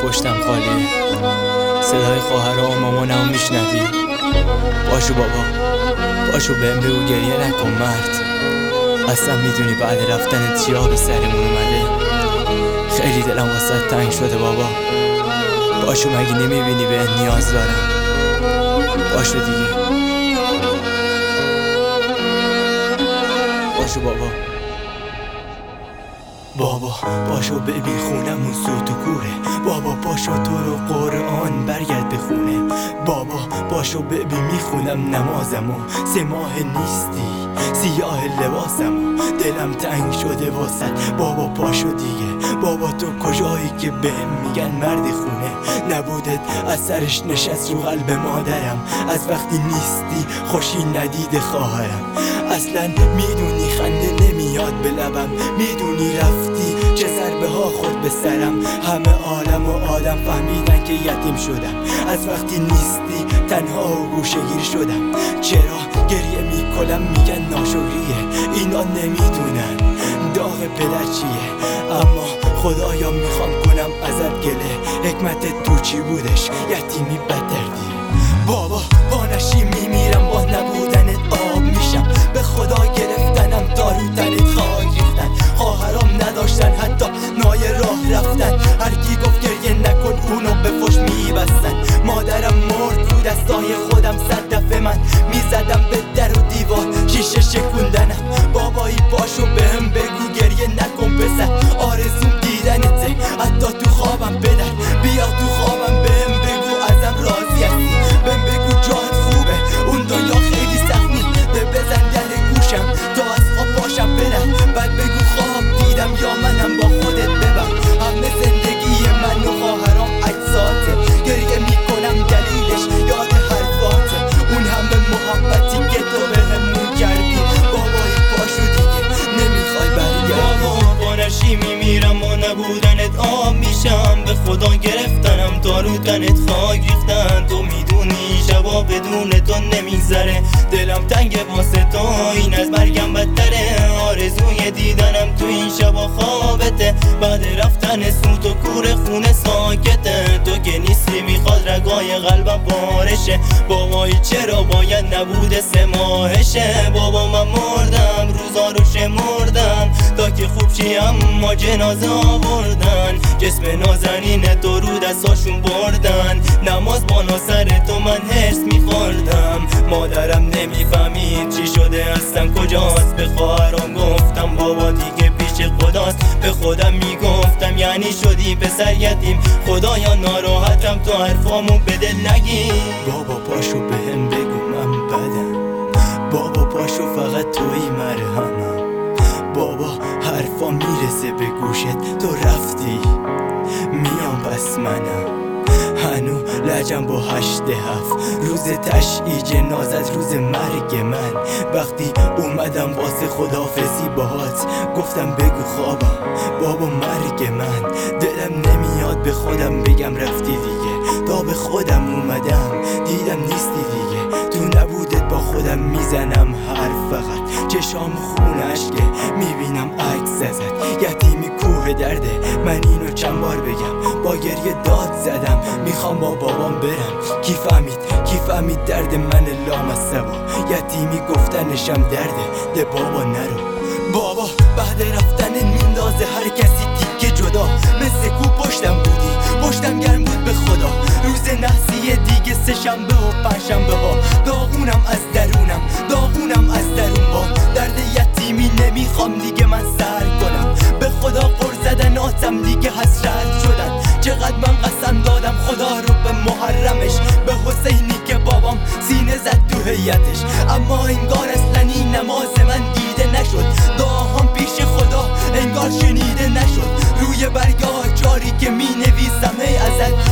پشتم خالیه. صدای خواهرها و مامانمو میشنوی؟ باشو بابا، باشو بهم بگو گریه نکن مرد. اصلا میدونی بعد رفتنت چیا به سرمون اومده؟ خیلی دلم واسه تنگ شده بابا. باشو مگه نمیبینی به نیاز دارم؟ باشو دیگه، باشو بابا. بابا باشو ببین خونمون سوت و کوره. بابا باشو تو رو قرآن برگرد بخونه. بابا باشو ببین میخونم نمازمو. 3 ماه نیستی سیاه لباسمو. دلم تنگ شده واسط بابا، پاشو دیگه. بابا تو کجایی که بهم میگن مرد خونه؟ نبودت اثرش نشست رو قلب مادرم. از وقتی نیستی خوشی ندیده خواهرم. اصلا میدونی خنده نمیاد به لبم، میدونی رفتی چه ضربه ها خورد به سرم. همه عالم و آدم فهمیدن که یتیم شدم. از وقتی نیستی تنها و گوشه‌گیر شدم. چرا گریه میکنم میگن ناشکریه. اینا نمیدونن داغ پدر چیه. اما خدایا میخوام کنم ازت گله. حکمت تو چی بودش؟ یتیمی بدتر دیه. بابا با نشی میمیرم، با نبودنت آب میشم. به خدا گرفتنم دارو تنت خاک ریختن. خواهرام نداشتن حتی نای راه رفتن. هرکی گفت گریه نکن اونو به فش میبستن. مادرم مرد رو دستای خودم، 100 دفعه من میزدم به در و دیوار شیشه شکوندنم. بابایی پاشو بهم بگو گریه نکن پسر. آرزوم دیدنته حتی تو خوابم پدر. بیا تو خوابم بهم بگو ازم راضی هستی. بهم بگو جات خوبه اون دنیا خیلی سختی. بزن در گوشم تا از خواب باشم پدر. بعد بگو خواب دیدم یا منم با خودت ببر. همه زندگی من و خواهرام اجزاته. گریه میکنم دلیلش یاد حرفاته. اون همه محبتی که تو بهمون کردی. بابایی پاشو دیگه نمیخوای برگردی. بابا با نشی میمیرم، با نبودنت آب میشم. به خدا گرفتنم دارو تنت خاک ریختن. تو میدونی شبا بدون تو نمیگذره. دلم تنگ واسه تو این از مرگم بدتره. آرزوی دیدنم تو این شبا خوابته. بعد رفتن سوت و کور خونه ساکته. تو که نیستی میخواد رگای قلبم پارشه. بابایی چرا باید نبوده 3 ماهشه؟ بابا من مردم روزا رو شمردم تا که خوب شی، اما جنازه آوردن. جسم نازنین تو رو دستاشون بردن. نماز بالا سر تو من هرس میخوردم. مادرم نمیفهمید چی شده هستم کجاست. به خواهرام گفتم بابا دیگه پیش خداست. به خودم میگفتم یعنی شدی پسر یتیم. خدایا ناراحتم تو حرفامو به دل نگی. بابا پاشو بهم بگو من بدم. بابا پاشو فقط توی مرهمم. بابا حرفا میرسه به گوشت تو رفتی میام بس منم. هنو لجم با 8/7 روز تشییع جنازت، روز مرگ من. وقتی اومدم واسه خداحافظی باهات گفتم بگو خوابم بابا مرگ من. دلم نمیاد به خودم بگم رفتی دیگه. تا به خودم اومدم دیدم نیستی دیگه. تو نبودت با خودم میزنم حرف فقط. چشام خون اشکه میبینم عکس ازت. یتیمی کوه درده من اینو چند بار بگم. با گریه داد زدم میخوام با بابام برم. کی فهمید درد من لامصبا. یتیمی گفتنشم درده ده بابا نرو. بابا بعد رفتن میندازه هر کسی تیکه جدا. مثل کو پشتم بودی پشتم گرم بود به خدا. روز نحسیه دیگه 3 شنبه و 5 شنبه ها. داغونم از درونم، داغونم از درون. با درد یتیمی نمیخوام دیگه من سر کنم. به خدا قر زدناتم دیگه حسرت شدن. چقدر من قسم دادم خدا رو به محرمش. به حسینی که بابام سینه زد تو هیئتش. اما انگار اصلا این نماز من دیده نشد. دعاهام پیش خدا انگار شنیده نشد. روی برگاه جاری که می نویسم ای ازت